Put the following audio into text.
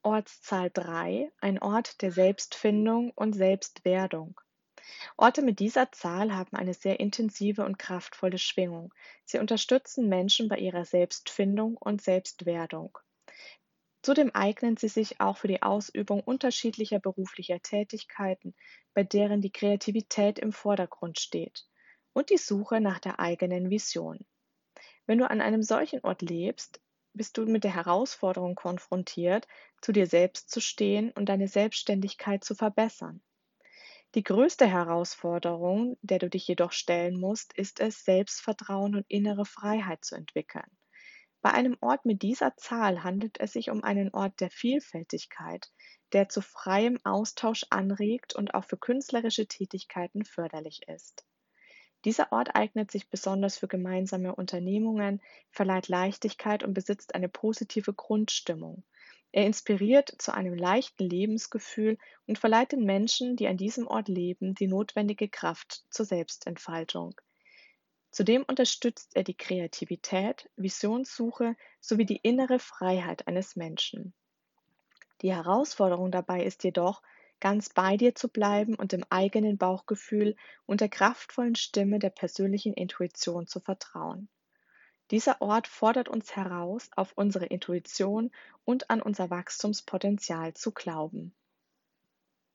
Ortszahl 3 ein Ort der Selbstfindung und Selbstwerdung. Orte mit dieser Zahl haben eine sehr intensive und kraftvolle Schwingung. Sie unterstützen Menschen bei ihrer Selbstfindung und Selbstwerdung. Zudem eignen sie sich auch für die Ausübung unterschiedlicher beruflicher Tätigkeiten, bei deren die Kreativität im Vordergrund steht und die Suche nach der eigenen Vision. Wenn du an einem solchen Ort lebst, bist du mit der Herausforderung konfrontiert, zu dir selbst zu stehen und deine Selbstständigkeit zu verbessern. Die größte Herausforderung, der du dich jedoch stellen musst, ist es, Selbstvertrauen und innere Freiheit zu entwickeln. Bei einem Ort mit dieser Zahl handelt es sich um einen Ort der Vielfältigkeit, der zu freiem Austausch anregt und auch für künstlerische Tätigkeiten förderlich ist. Dieser Ort eignet sich besonders für gemeinsame Unternehmungen, verleiht Leichtigkeit und besitzt eine positive Grundstimmung. Er inspiriert zu einem leichten Lebensgefühl und verleiht den Menschen, die an diesem Ort leben, die notwendige Kraft zur Selbstentfaltung. Zudem unterstützt er die Kreativität, Visionssuche sowie die innere Freiheit eines Menschen. Die Herausforderung dabei ist jedoch, ganz bei dir zu bleiben und dem eigenen Bauchgefühl und der kraftvollen Stimme der persönlichen Intuition zu vertrauen. Dieser Ort fordert uns heraus, auf unsere Intuition und an unser Wachstumspotenzial zu glauben.